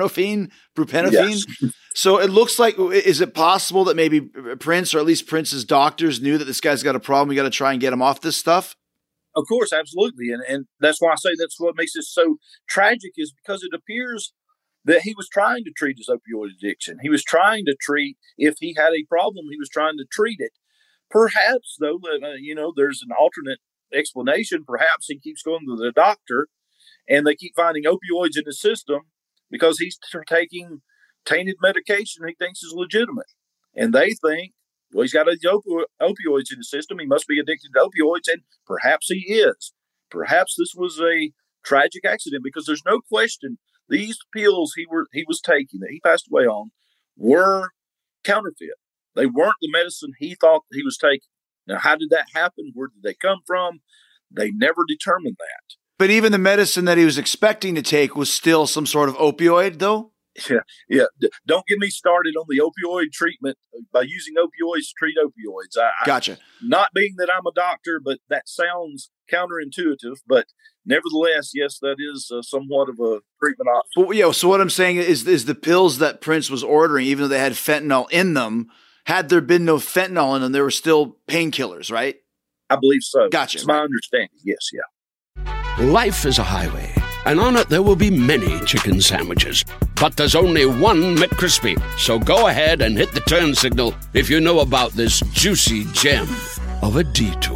Speaker 3: Yes.
Speaker 4: So it looks like, is it possible that maybe Prince, or at least Prince's doctors, knew that this guy's got a problem? We got to try and get him off this stuff?
Speaker 3: Of course, absolutely. And that's why I say that's what makes this so tragic, is because it appears that he was trying to treat his opioid addiction. He was trying to treat, if he had a problem, he was trying to treat it. Perhaps, though, there's an alternate explanation. Perhaps he keeps going to the doctor and they keep finding opioids in his system because he's taking tainted medication he thinks is legitimate. And they think, well, he's got opioids in his system. He must be addicted to opioids. And perhaps he is. Perhaps this was a tragic accident, because there's no question these pills he was taking that he passed away on were counterfeit. They weren't the medicine he thought he was taking. Now, how did that happen? Where did they come from? They never determined that.
Speaker 4: But even the medicine that he was expecting to take was still some sort of opioid, though?
Speaker 3: Yeah. Don't get me started on the opioid treatment by using opioids to treat opioids.
Speaker 4: Gotcha.
Speaker 3: Not being that I'm a doctor, but that sounds counterintuitive. But nevertheless, yes, that is somewhat of a treatment option.
Speaker 4: But, so what I'm saying is the pills that Prince was ordering, even though they had fentanyl in them, had there been no fentanyl in them, they were still painkillers, right?
Speaker 3: I believe so.
Speaker 4: Gotcha.
Speaker 3: It's my understanding. Yes, yeah.
Speaker 2: Life is a highway,
Speaker 6: and on it there will be many chicken sandwiches. But there's only one McCrispy, so go ahead and hit the turn signal if you know about this juicy gem of a detour.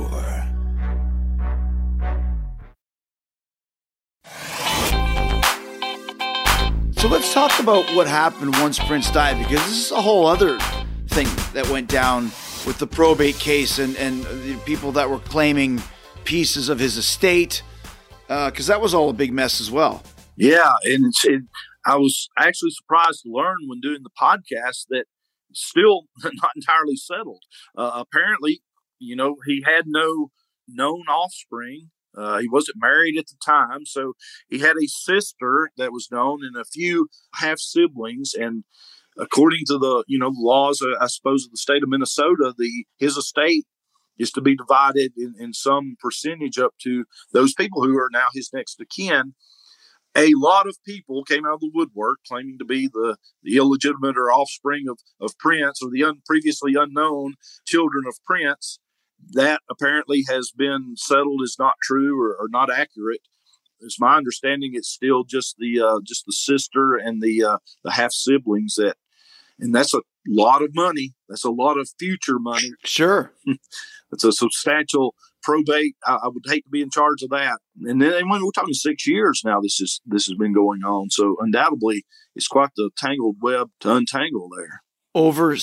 Speaker 4: So let's talk about what happened once Prince died, because this is a whole other thing that went down with the probate case and the people that were claiming pieces of his estate, because that was all a big mess as well.
Speaker 3: Yeah, and I was actually surprised to learn when doing the podcast that it's still not entirely settled. Apparently, he had no known offspring. He wasn't married at the time, so he had a sister that was known and a few half siblings. And according to the laws, I suppose, of the state of Minnesota, his estate is to be divided in some percentage up to those people who are now his next of kin. A lot of people came out of the woodwork claiming to be the illegitimate or offspring of Prince, or the previously unknown children of Prince. That apparently has been settled as not true or not accurate. It's my understanding it's still just the sister and the half siblings and that's a lot of money. That's a lot of future money.
Speaker 4: Sure.
Speaker 3: It's a substantial probate. I would hate to be in charge of that. And then when we're talking 6 years now, this has been going on. So undoubtedly, it's quite the tangled web to untangle there.
Speaker 4: Over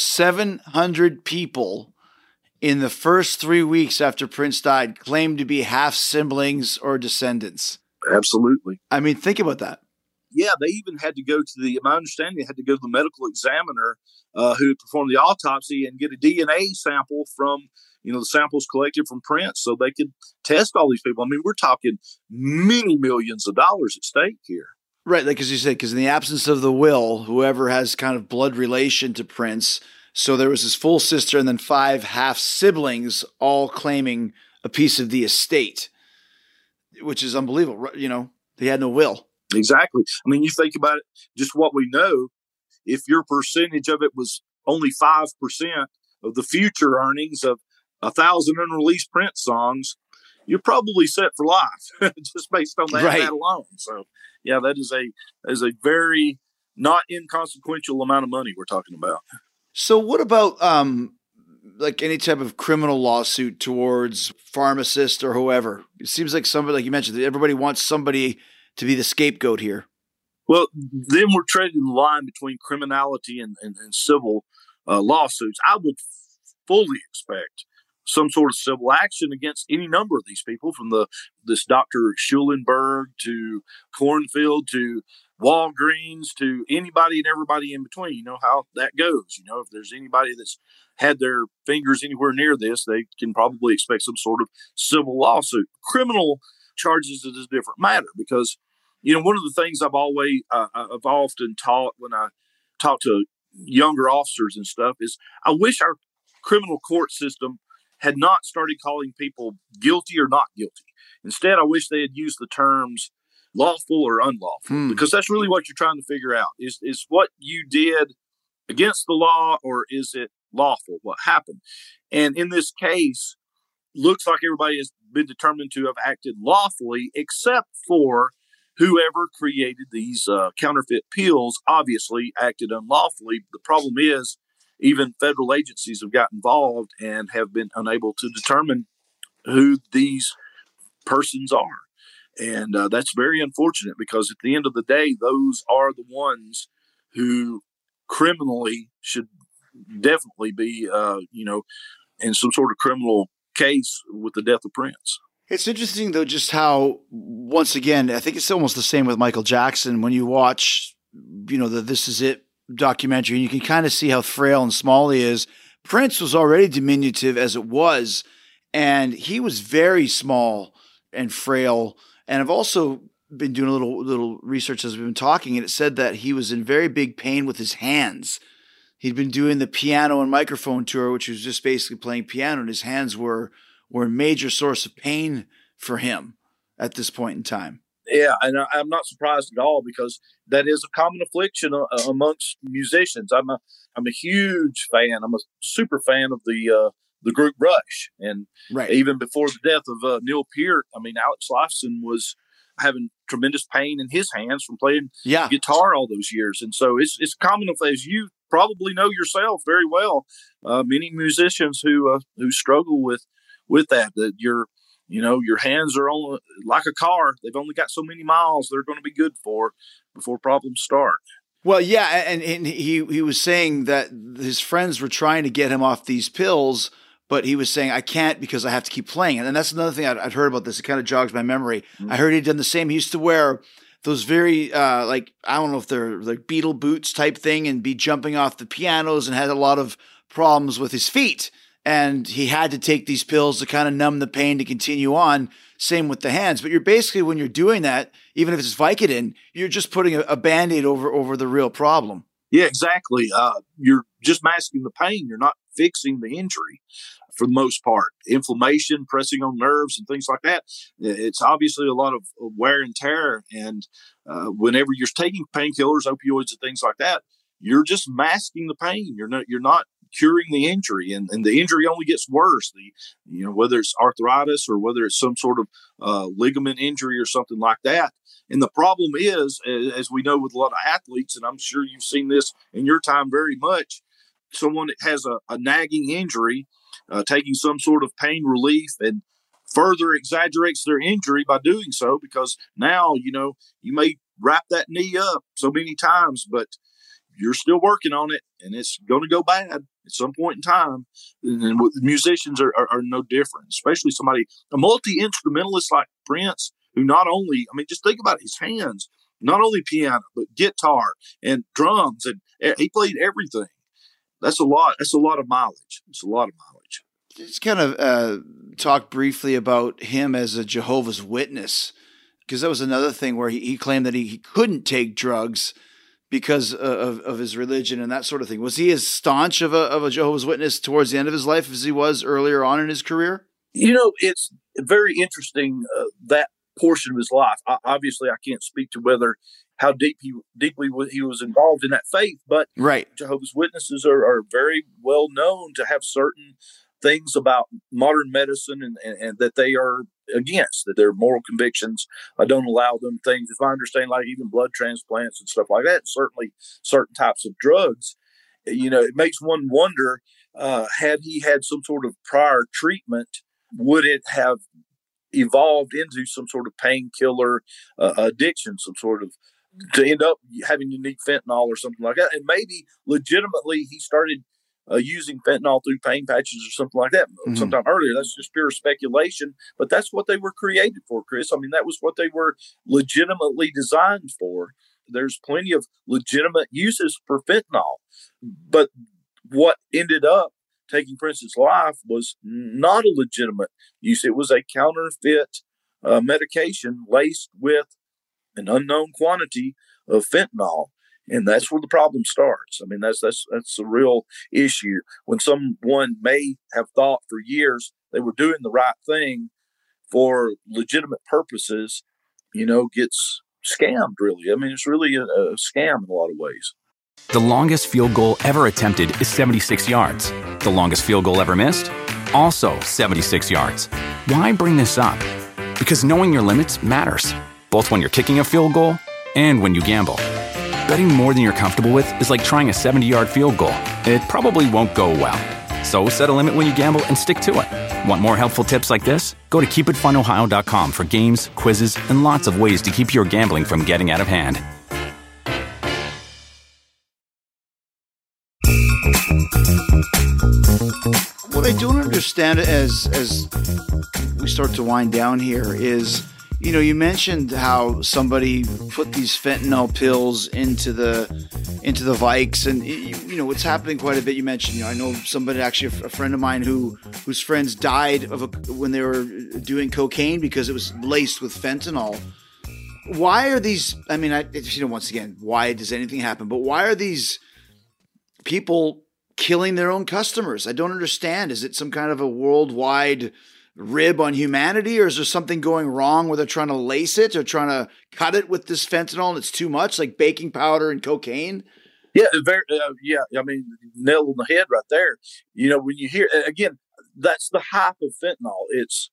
Speaker 4: 700 people in the first 3 weeks after Prince died claimed to be half siblings or descendants.
Speaker 3: Absolutely.
Speaker 4: I mean, think about that.
Speaker 3: Yeah, they even had to go to my understanding, they had to go to the medical examiner who performed the autopsy and get a DNA sample from, the samples collected from Prince so they could test all these people. I mean, we're talking many millions of dollars at stake here.
Speaker 4: Right, like as you said, because in the absence of the will, whoever has kind of blood relation to Prince, so there was his full sister and then 5 half siblings all claiming a piece of the estate, which is unbelievable. They had no will.
Speaker 3: Exactly. I mean, you think about it, just what we know, if your percentage of it was only 5% of the future earnings of 1,000 unreleased Prince songs, you're probably set for life just based on that alone. So, yeah, that is a very not inconsequential amount of money we're talking about.
Speaker 4: So what about like any type of criminal lawsuit towards pharmacist or whoever? It seems like somebody, like you mentioned, everybody wants somebody to be the scapegoat here.
Speaker 3: Well, then we're trading the line between criminality and civil lawsuits. I would fully expect some sort of civil action against any number of these people, from this Dr. Schulenberg to Cornfield to Walgreens to anybody and everybody in between. You know how that goes. If there's anybody that's had their fingers anywhere near this, they can probably expect some sort of civil lawsuit. Criminal charges is a different matter because, one of the things I've often taught when I talk to younger officers and stuff is I wish our criminal court system had not started calling people guilty or not guilty. Instead, I wish they had used the terms lawful or unlawful, because that's really what you're trying to figure out. Is what you did against the law, or is it lawful, what happened? And in this case, looks like everybody has been determined to have acted lawfully, except for whoever created these counterfeit pills obviously acted unlawfully. The problem is even federal agencies have got involved and have been unable to determine who these persons are. And that's very unfortunate, because at the end of the day, those are the ones who criminally should definitely be, in some sort of criminal case with the death of Prince.
Speaker 4: It's interesting, though, just how, once again, I think it's almost the same with Michael Jackson. When you watch, the This Is It documentary, and you can kind of see how frail and small he is. Prince was already diminutive as it was, and he was very small and frail. And I've also been doing a little research as we've been talking, and it said that he was in very big pain with his hands. He'd been doing the piano and microphone tour, which was just basically playing piano, and his hands were a major source of pain for him at this point in time.
Speaker 3: Yeah, and I'm not surprised at all, because that is a common affliction amongst musicians. I'm a huge fan. I'm a super fan of the group Rush, and even before the death of Neil Peart, I mean, Alex Lifeson was having tremendous pain in his hands from playing
Speaker 4: Yeah.
Speaker 3: guitar all those years. And so it's common, as you probably know yourself very well, many musicians who struggle with that your hands are on like a car. They've only got so many miles they're going to be good for before problems start.
Speaker 4: Well, yeah, and he was saying that his friends were trying to get him off these pills, but he was saying, I can't because I have to keep playing. And that's another thing I'd heard about this. It kind of jogs my memory. Mm-hmm. I heard he'd done the same. He used to wear those very, I don't know if they're like Beatle boots type thing, and be jumping off the pianos, and had a lot of problems with his feet. And he had to take these pills to kind of numb the pain to continue on. Same with the hands. But you're basically, when you're doing that, even if it's Vicodin, you're just putting a Band-Aid over the real problem.
Speaker 3: Yeah, exactly. You're just masking the pain. You're not fixing the injury for the most part. Inflammation, pressing on nerves and things like that. It's obviously a lot of wear and tear. And whenever you're taking painkillers, opioids and things like that, you're just masking the pain. You're not curing the injury, and the injury only gets worse. Whether it's arthritis or whether it's some sort of ligament injury or something like that. And the problem is, as we know with a lot of athletes, and I'm sure you've seen this in your time very much, someone that has a nagging injury, taking some sort of pain relief and further exaggerates their injury by doing so, because now, you may wrap that knee up so many times, but you're still working on it, and it's going to go bad at some point in time. And musicians are no different, especially a multi-instrumentalist like Prince, who not only, just think about his hands, not only piano, but guitar and drums, and he played everything. That's a lot. That's a lot of mileage. It's a lot of mileage.
Speaker 4: Just kind of talk briefly about him as a Jehovah's Witness, because that was another thing where he claimed that he couldn't take drugs because of his religion and that sort of thing. Was he as staunch of a Jehovah's Witness towards the end of his life as he was earlier on in his career?
Speaker 3: It's very interesting, that portion of his life. Obviously, I can't speak to how deeply he was involved in that faith, but
Speaker 4: right.
Speaker 3: Jehovah's Witnesses are very well known to have certain things about modern medicine and that they are against, that their moral convictions don't allow them things, if I understand, like even blood transplants and stuff like that, certainly certain types of drugs. It makes one wonder, had he had some sort of prior treatment, would it have evolved into some sort of painkiller addiction, some sort of, to end up having to need fentanyl or something like that. And maybe legitimately he started using fentanyl through pain patches or something like that sometime earlier. That's just pure speculation, but that's what they were created for, Chris. That was what they were legitimately designed for. There's plenty of legitimate uses for fentanyl, but what ended up taking Prince's life was not a legitimate use. It was a counterfeit medication laced with an unknown quantity of fentanyl. And that's where the problem starts. That's a real issue. When someone may have thought for years they were doing the right thing for legitimate purposes, gets scammed, really. It's really a scam in a lot of ways.
Speaker 7: The longest field goal ever attempted is 76 yards. The longest field goal ever missed? Also 76 yards. Why bring this up? Because knowing your limits matters, both when you're kicking a field goal and when you gamble. Betting more than you're comfortable with is like trying a 70-yard field goal. It probably won't go well. So set a limit when you gamble and stick to it. Want more helpful tips like this? Go to keepitfunohio.com for games, quizzes, and lots of ways to keep your gambling from getting out of hand.
Speaker 4: What I don't understand as we start to wind down here is, you mentioned how somebody put these fentanyl pills into the Vikes, and it's happening quite a bit. You mentioned, I know somebody, actually a friend of mine whose friends died when they were doing cocaine because it was laced with fentanyl. Why are these? Once again, why does anything happen? But why are these people killing their own customers? I don't understand. Is it some kind of a worldwide rib on humanity, or is there something going wrong where they're trying to lace it or trying to cut it with this fentanyl and it's too much, like baking powder and cocaine?
Speaker 3: Yeah, nail on the head right there. When you hear, again, that's the hype of fentanyl. It's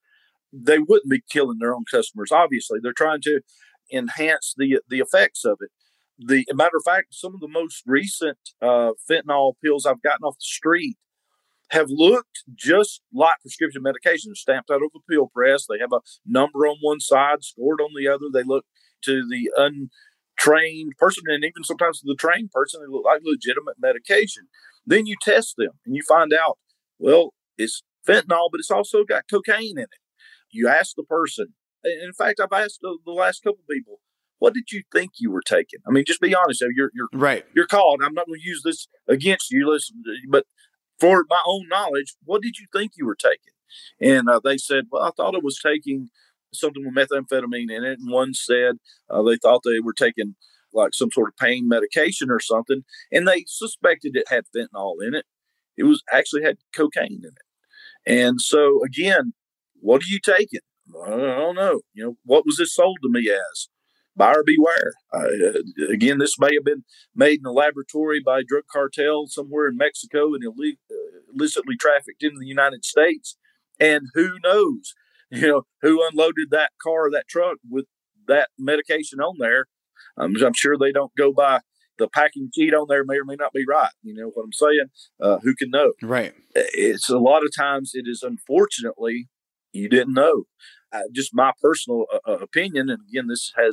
Speaker 3: they wouldn't be killing their own customers. Obviously, they're trying to enhance the effects of it. The matter of fact, some of the most recent fentanyl pills I've gotten off the street have looked just like prescription medication. They're stamped out of a pill press. They have a number on one side, scored on the other. They look to the untrained person, and even sometimes to the trained person, they look like legitimate medication. Then you test them, and you find out, well, it's fentanyl, but it's also got cocaine in it. You ask the person. In fact, I've asked the last couple of people, what did you think you were taking? I mean, just be honest. You're
Speaker 4: Right.
Speaker 3: You're called. I'm not going to use this against you. Listen, but for my own knowledge, what did you think you were taking? And they said, well, I thought I was taking something with methamphetamine in it. And one said they thought they were taking like some sort of pain medication or something. And they suspected it had fentanyl in it. It was actually had cocaine in it. And so, again, what are you taking? I don't know. What was this sold to me as? Buyer beware. Again, this may have been made in a laboratory by a drug cartel somewhere in Mexico and illicitly trafficked into the United States. And who knows, who unloaded that car or that truck with that medication on there. I'm sure they don't go by the packing sheet on there may or may not be right. You know what I'm saying? Who can know?
Speaker 4: Right.
Speaker 3: It's a lot of times it is unfortunately you didn't know. Just my personal opinion. And again,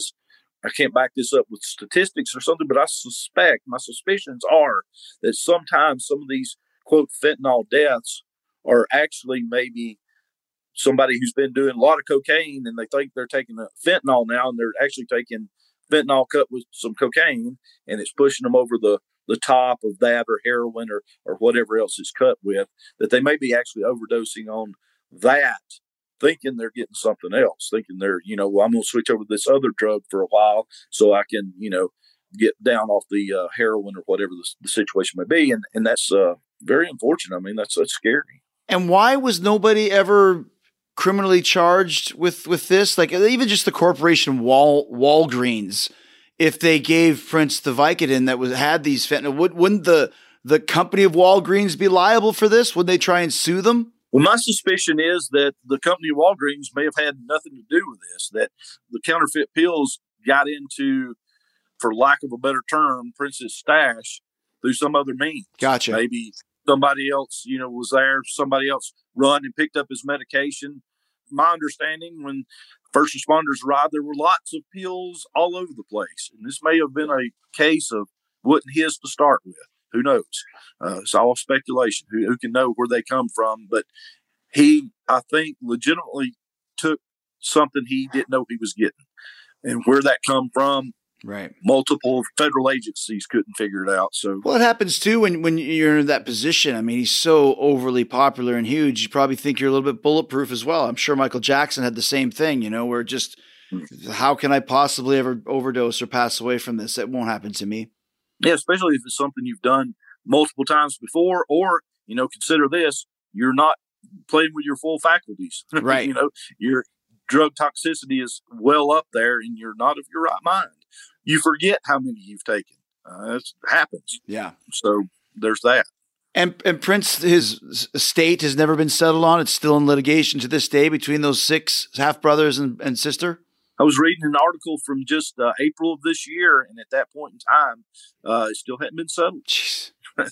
Speaker 3: I can't back this up with statistics or something, but my suspicions are that sometimes some of these quote fentanyl deaths are actually maybe somebody who's been doing a lot of cocaine and they think they're taking a fentanyl now, and they're actually taking fentanyl cut with some cocaine, and it's pushing them over the top of that or heroin or whatever else is cut with, that they may be actually overdosing on that, thinking they're getting something else, thinking they're, well, I'm going to switch over to this other drug for a while so I can, get down off the heroin or whatever the situation may be. And that's very unfortunate. I mean, that's scary.
Speaker 4: And why was nobody ever criminally charged with this? Like even just the corporation Walgreens, if they gave Prince the Vicodin that had these fentanyl, wouldn't the company of Walgreens be liable for this? Would they try and sue them?
Speaker 3: Well, my suspicion is that the company of Walgreens may have had nothing to do with this, that the counterfeit pills got into, for lack of a better term, Prince's stash through some other means.
Speaker 4: Gotcha.
Speaker 3: Maybe somebody else, was there, somebody else run and picked up his medication. My understanding, when first responders arrived, there were lots of pills all over the place. And this may have been a case of wasn't his to start with. Who knows? It's all speculation. Who can know where they come from? But he, I think, legitimately took something he didn't know he was getting. And where that come from,
Speaker 4: right?
Speaker 3: Multiple federal agencies couldn't figure it out. So,
Speaker 4: well, it happens too when you're in that position. I mean, he's so overly popular and huge. You probably think you're a little bit bulletproof as well. I'm sure Michael Jackson had the same thing. Where just how can I possibly ever overdose or pass away from this? It won't happen to me.
Speaker 3: Yeah, especially if it's something you've done multiple times before, or, consider this, you're not playing with your full faculties.
Speaker 4: Right.
Speaker 3: Your drug toxicity is well up there and you're not of your right mind. You forget how many you've taken. It happens.
Speaker 4: Yeah.
Speaker 3: So there's that.
Speaker 4: And Prince, his estate has never been settled on. It's still in litigation to this day between those 6 half-brothers and sister.
Speaker 3: I was reading an article from just April of this year, and at that point in time, it still hadn't been settled.
Speaker 4: Jeez.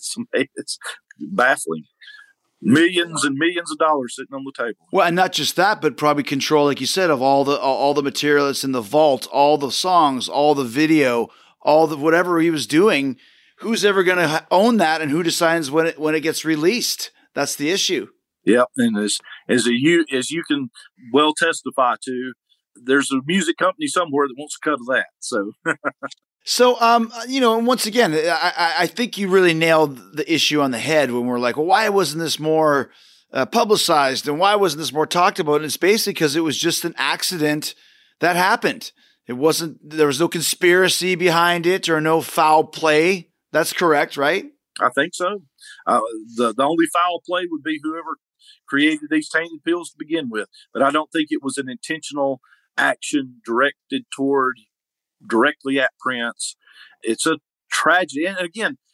Speaker 3: It's baffling. Millions and millions of dollars sitting on the table.
Speaker 4: Well, and not just that, but probably control, like you said, of all the material that's in the vault, all the songs, all the video, all the whatever he was doing. Who's ever going to own that, and who decides when it gets released? That's the issue.
Speaker 3: Yeah, and as you can well testify to, there's a music company somewhere that wants a cut of that. So,
Speaker 4: and once again, I think you really nailed the issue on the head when we're like, well, why wasn't this more publicized, and why wasn't this more talked about? And it's basically because it was just an accident that happened. There was no conspiracy behind it or no foul play. That's correct, right?
Speaker 3: I think so. The only foul play would be whoever created these tainted pills to begin with. But I don't think it was an intentional action directly at Prince. It's a tragedy. And again,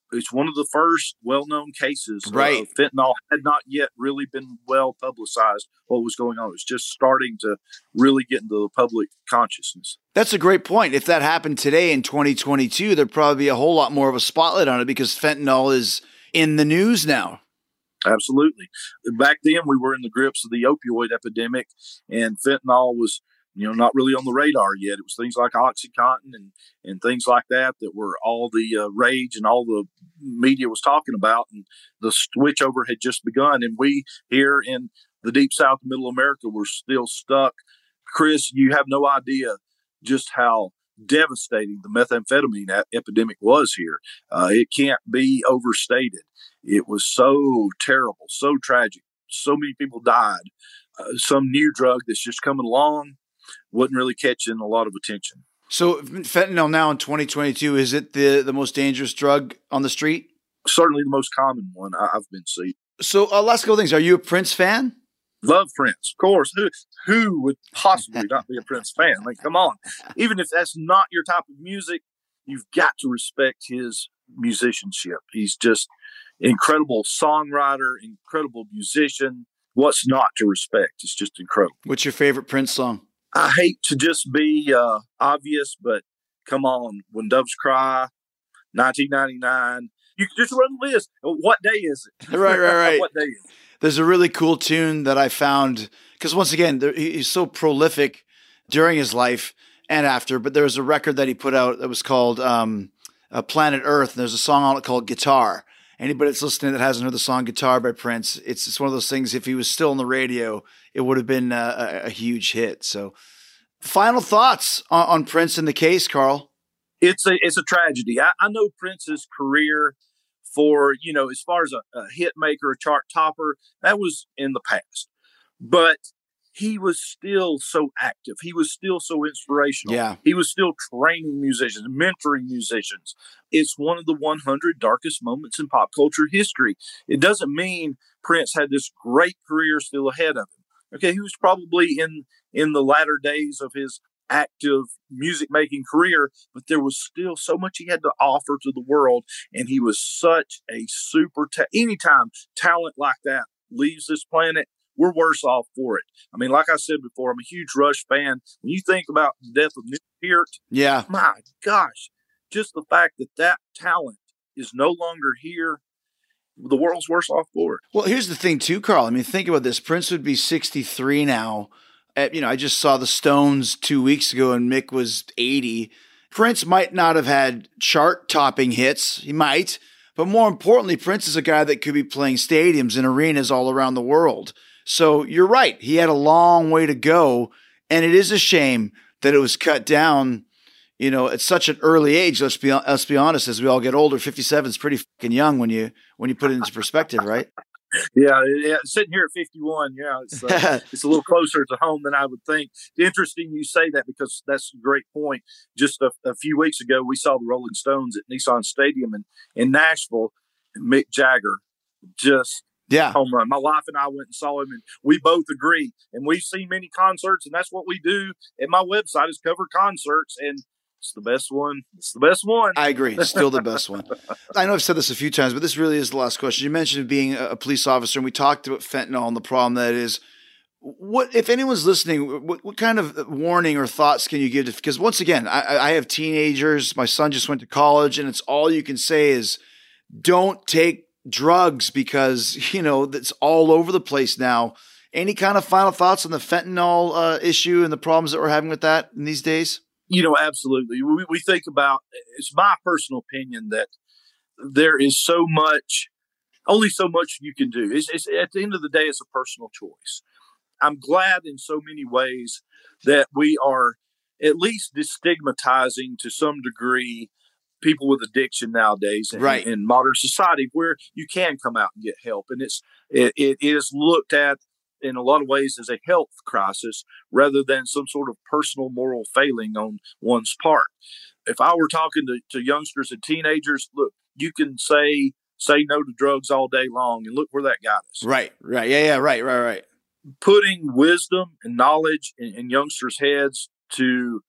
Speaker 3: It's one of the first well-known cases.
Speaker 4: Right.
Speaker 3: Fentanyl had not yet really been well publicized what was going on. It was just starting to really get into the public consciousness.
Speaker 4: That's a great point. If that happened today in 2022, there'd probably be a whole lot more of a spotlight on it because fentanyl is in the news now.
Speaker 3: Absolutely. Back then, we were in the grips of the opioid epidemic, and fentanyl was, not really on the radar yet. It was things like OxyContin and things like that were all the rage and all the media was talking about. And the switchover had just begun. And we here in the deep South, middle America, were still stuck. Chris, you have no idea just how devastating the methamphetamine epidemic was here. It can't be overstated. It was so terrible, so tragic. So many people died. Some new drug that's just coming along wasn't really catching a lot of attention.
Speaker 4: So fentanyl now in 2022, is it the most dangerous drug on the street?
Speaker 3: Certainly the most common one I've been seeing.
Speaker 4: So last couple things. Are you a Prince fan?
Speaker 3: Love Prince, of course. Who would possibly not be a Prince fan? I mean, come on. Even if that's not your type of music, you've got to respect his musicianship. He's just incredible songwriter, incredible musician. What's not to respect? It's just incredible.
Speaker 4: What's your favorite Prince song?
Speaker 3: I hate to just be obvious, but come on. When Doves Cry, 1999. You can just run the list. What day is it?
Speaker 4: Right.
Speaker 3: What day is it?
Speaker 4: There's a really cool tune that I found because once again, he's so prolific during his life and after, but there was a record that he put out that was called Planet Earth. And there's a song on it called Guitar. Anybody that's listening that hasn't heard the song Guitar by Prince, it's one of those things, if he was still on the radio, it would have been a huge hit. So final thoughts on Prince and the case, Carl?
Speaker 3: It's a tragedy. I know Prince's career for, as far as a hit maker, a chart topper, that was in the past. But he was still so active. He was still so inspirational.
Speaker 4: Yeah.
Speaker 3: He was still training musicians, mentoring musicians. It's one of the 100 darkest moments in pop culture history. It doesn't mean Prince had this great career still ahead of him. Okay, he was probably in the latter days of his active music making career, but there was still so much he had to offer to the world. And he was such a anytime talent like that leaves this planet, we're worse off for it. I mean, like I said before, I'm a huge Rush fan. When you think about the death of Neil Peart,
Speaker 4: yeah,
Speaker 3: my gosh, just the fact that talent is no longer here, the world's worse off for it.
Speaker 4: Well, here's the thing too, Carl. I mean, think about this. Prince would be 63 now. I just saw the Stones 2 weeks ago and Mick was 80. Prince might not have had chart-topping hits. He might. But more importantly, Prince is a guy that could be playing stadiums and arenas all around the world. So you're right. He had a long way to go. And it is a shame that it was cut down, at such an early age. Let's be honest, as we all get older, 57 is pretty fucking young when you put it into perspective, right?
Speaker 3: Yeah, sitting here at 51, it's a little closer to home than I would think. Interesting you say that because that's a great point. Just a few weeks ago, we saw the Rolling Stones at Nissan Stadium in Nashville, and Mick Jagger just home run. My wife and I went and saw him, and we both agree. And we've seen many concerts, and that's what we do at my website is cover concerts, and it's the best one. It's the best one.
Speaker 4: I agree. It's still the best one. I know I've said this a few times, but this really is the last question. You mentioned being a police officer, and we talked about fentanyl and the problem that is. What, if anyone's listening, what kind of warning or thoughts can you give? Because once again, I have teenagers. My son just went to college, and it's all you can say is don't take drugs because, that's all over the place now. Any kind of final thoughts on the fentanyl issue and the problems that we're having with that in these days?
Speaker 3: Absolutely. We think about, it's my personal opinion that there is only so much you can do. It's at the end of the day, it's a personal choice. I'm glad in so many ways that we are at least destigmatizing to some degree people with addiction nowadays in modern society where you can come out and get help. And it is looked at in a lot of ways as a health crisis rather than some sort of personal moral failing on one's part. If I were talking to youngsters and teenagers, look, you can say no to drugs all day long and look where that got us.
Speaker 4: Right. Yeah. Right.
Speaker 3: Putting wisdom and knowledge in youngsters' heads to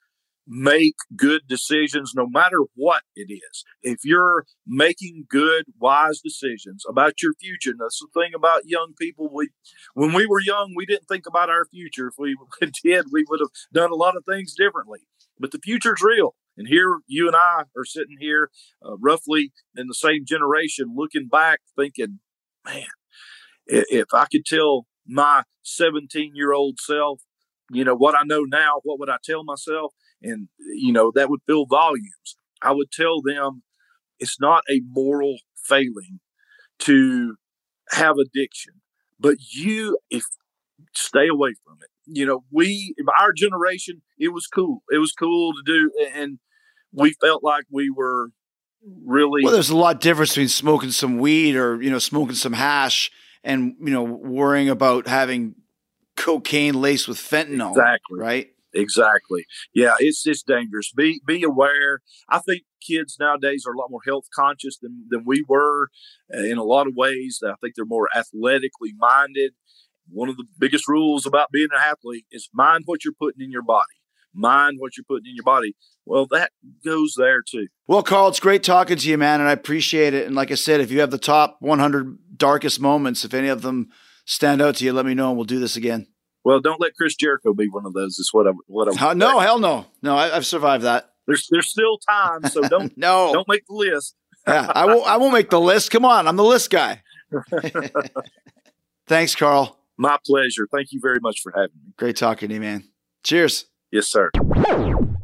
Speaker 3: make good decisions no matter what it is. If you're making good, wise decisions about your future, and that's the thing about young people. When we were young, we didn't think about our future. If we did, we would have done a lot of things differently. But the future's real. And here you and I are sitting here roughly in the same generation, looking back, thinking, man, if I could tell my 17-year-old self, what I know now, what would I tell myself? And, that would fill volumes. I would tell them it's not a moral failing to have addiction, but stay away from it. Our generation, it was cool. It was cool to do. And we felt like we were really.
Speaker 4: Well, there's a lot of difference between smoking some weed or, smoking some hash and, worrying about having cocaine laced with fentanyl.
Speaker 3: Exactly.
Speaker 4: Right?
Speaker 3: Exactly. Yeah, it's dangerous. Be aware. I think kids nowadays are a lot more health conscious than we were in a lot of ways. I think they're more athletically minded. One of the biggest rules about being an athlete is mind what you're putting in your body. Mind what you're putting in your body. Well, that goes there too.
Speaker 4: Well, Carl, it's great talking to you, man, and I appreciate it. And like I said, if you have the top 100 darkest moments, if any of them stand out to you, let me know and we'll do this again.
Speaker 3: Well, don't let Chris Jericho be one of those. Is what I'm.
Speaker 4: No, hell no. No, I've survived that.
Speaker 3: There's still time, so don't don't make the list.
Speaker 4: Yeah, I won't make the list. Come on, I'm the list guy. Thanks, Carl.
Speaker 3: My pleasure. Thank you very much for having me.
Speaker 4: Great talking to you, man. Cheers.
Speaker 3: Yes, sir.